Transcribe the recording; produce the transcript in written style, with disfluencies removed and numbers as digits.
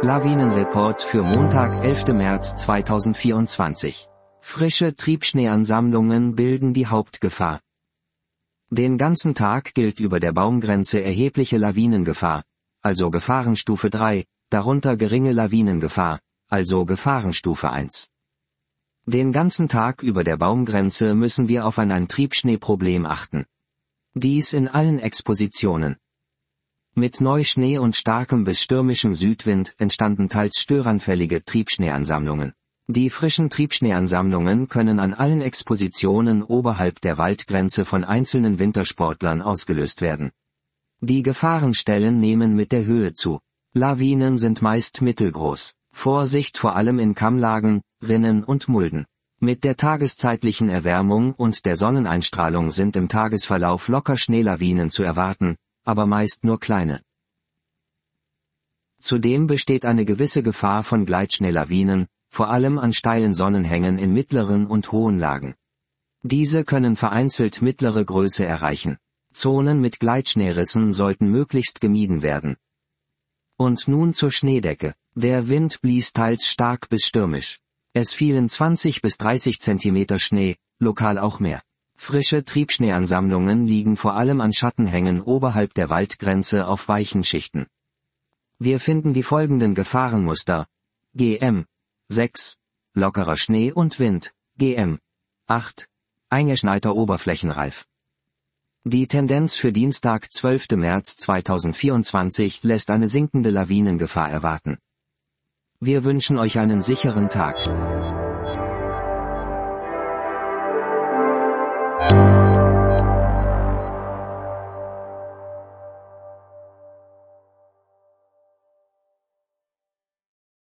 Lawinenreport für Montag, 11. März 2024. Frische Triebschneeansammlungen bilden die Hauptgefahr. Den ganzen Tag gilt über der Baumgrenze erhebliche Lawinengefahr, also Gefahrenstufe 3, darunter geringe Lawinengefahr, also Gefahrenstufe 1. Den ganzen Tag über der Baumgrenze müssen wir auf ein Triebschneeproblem achten. Dies in allen Expositionen. Mit Neuschnee und starkem bis stürmischem Südwind entstanden teils störanfällige Triebschneeansammlungen. Die frischen Triebschneeansammlungen können an allen Expositionen oberhalb der Waldgrenze von einzelnen Wintersportlern ausgelöst werden. Die Gefahrenstellen nehmen mit der Höhe zu. Lawinen sind meist mittelgroß. Vorsicht vor allem in Kammlagen, Rinnen und Mulden. Mit der tageszeitlichen Erwärmung und der Sonneneinstrahlung sind im Tagesverlauf locker Schneelawinen zu erwarten, aber meist nur kleine. Zudem besteht eine gewisse Gefahr von Gleitschneelawinen, vor allem an steilen Sonnenhängen in mittleren und hohen Lagen. Diese können vereinzelt mittlere Größe erreichen. Zonen mit Gleitschneerissen sollten möglichst gemieden werden. Und nun zur Schneedecke. Der Wind blies teils stark bis stürmisch. Es fielen 20 bis 30 Zentimeter Schnee, lokal auch mehr. Frische Triebschneeansammlungen liegen vor allem an Schattenhängen oberhalb der Waldgrenze auf weichen Schichten. Wir finden die folgenden Gefahrenmuster: GM 6, lockerer Schnee und Wind, GM 8, eingeschneiter Oberflächenreif. Die Tendenz für Dienstag, 12. März 2024 lässt eine sinkende Lawinengefahr erwarten. Wir wünschen euch einen sicheren Tag.